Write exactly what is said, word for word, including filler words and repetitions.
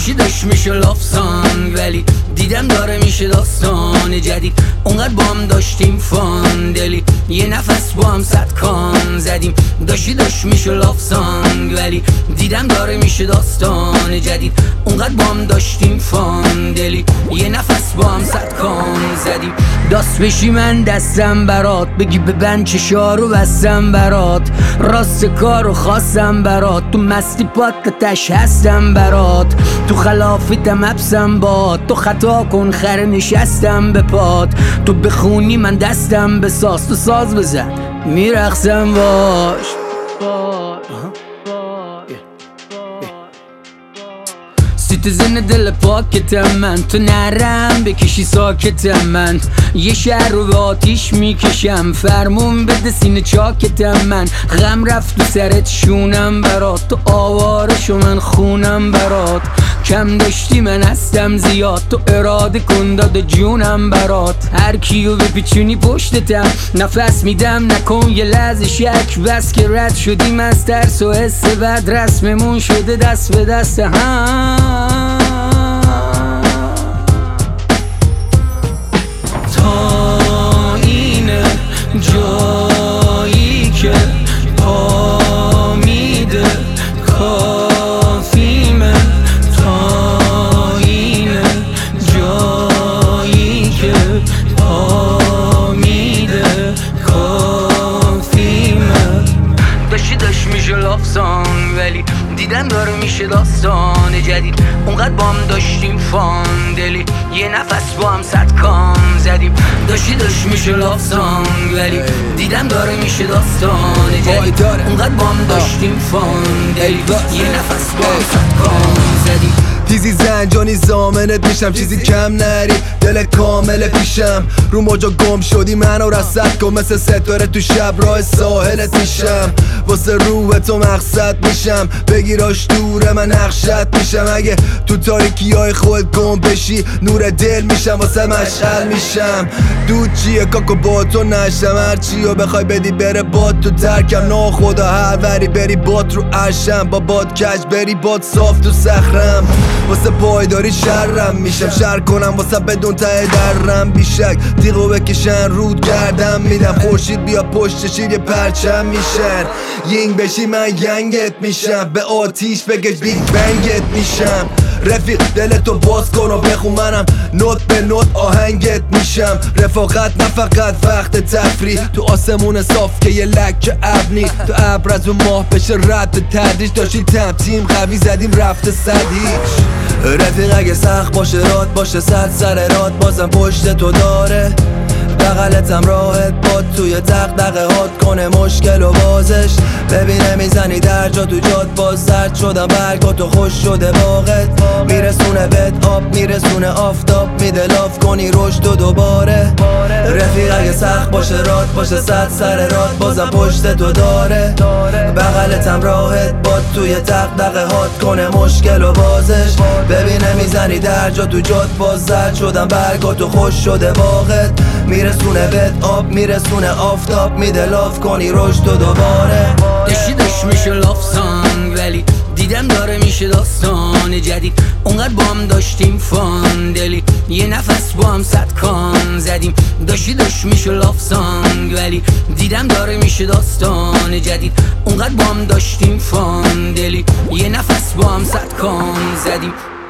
داشتی داشت میشه لافسان، ولی دیدم داره میشه داستان جدید. اونقدر با هم داشتیم فان دلی، یه نفس با هم صد کان زدیم. داشتی داشت میشه لافسان، ولی دیدم داره میشه داستان جدید. اونقدر با هم داشتیم فان دلی، یه نفس با هم صد کان زدیم. داست بشی من دستم برات، بگی ببند چشارو بستم برات. راست کارو خواستم برات، تو مستی پاکتش هستم برات. تو خلافیتم حبسم باد، تو خطا کن خره نشستم به پات. تو بخونی من دستم بساز، تو ساز بزن میرقصم باش. سیتیزن دل پاکتم من، تو نرم بکشی ساکتم من. یه شهر رو به آتیش میکشم، فرمون بده سینه چاکتم من. غم رفت تو سرت شونم برات، تو آوارشو من خونم برات. کم داشتی من هستم زیاد، تو اراده کن داد جونم برات. هر کیو بپیچونی پشتتم، نفس میدم نکن یه لحظه شک. بس که رد شدیم از ترس و حس بد، رسممون شده دست به دست هم. تا اینه جایی که پا میده کافیمه. تا اینه جایی که پا میده کافیمه. داشتی داشت میشه لافسان، ولی دیدن داره میشه داستان جدید. اونقدر با هم داشتیم فان دلی، یه نفس با هم صد کام زدیم. داشتی داشت میشه لافسان، ولی دیدن داره میشه داستان جدید. اونقدر با هم داشتیم فان دلی، یه نفس با هم صد کام زدیم. تیزی زنجانی زامنت میشم، چیزی کم نری دل کامل پیشم. رو موجا گم شدی منو رصد کن، مثل ستاره تو شب راه ساحلت میشم. واسه روح تو مقصد میشم، بگیراش دوره من نقشت میشم. اگه تو تاریکی های خود گم بشی، نور دل میشم واسه مشعل میشم. دود چیه کاکو با تو نشم، هرچی رو بخوای بدی بره باد تو ترکم. نا خدا هر وری بری باد رو عرشم، با باد کج بری باد صاف تو صخرم. واسه پایداری شرم میشم، شر کنم واسه بدون ته درم. بیشک تیغو بکشن رود گردم میدم، خورشید بیا پشت شیر یه پرچم میشن. یینگ بشی من ینگت میشم، به آتیش بگش بیگ بنگت میشم. رفیق دلتو باز کن و بخون، منم نوت به نوت آهنگت میشم. رفاقت نه فقط وقت تفریح، تو آسمون صاف که یه لکه ابنی. تو ابر از اون ماه بشه رد به تدریج، داشتیم تم تیم قوی زدیم رفته صدیش. رفیق اگه سخت باشه راد باشه صد سر راد، بازم پشت تو داره. بغلتم راحت باد توی دغدغه هات کنه مشکل و بازش. ببینه میزنی در جا تو جاد، باز زرد شدم برگاتو خوش شده باغت. میرسونه بهت آب میرسونه آفتاب، میده لاف کنی رشد و دوباره. رفیق اگه سخت باشه راد باشه صد سر راد، بازم پشت تو داره. بغلتم راحت باد توی دغدغه هات کنه مشکل و بازش. ببینه میزنی در جا تو جاد، باز زرد شدم برگاتو خوش شده باغت. میرسونه بهت آب میرسونه آفتاب، میده لاف کنی رشد و دوباره. داشتی داشت میشه لافسان، ولی دیدم داره میشه داستان جدید. اونقدر با هم داشتیم فان دلی، یه نفس با هم صد کان زدیم. داشتی داشت میشه لافسان، ولی دیدم داره میشه داستان جدید. اونقدر با هم داشتیم فان دلی، یه نفس با هم صد کان زدیم.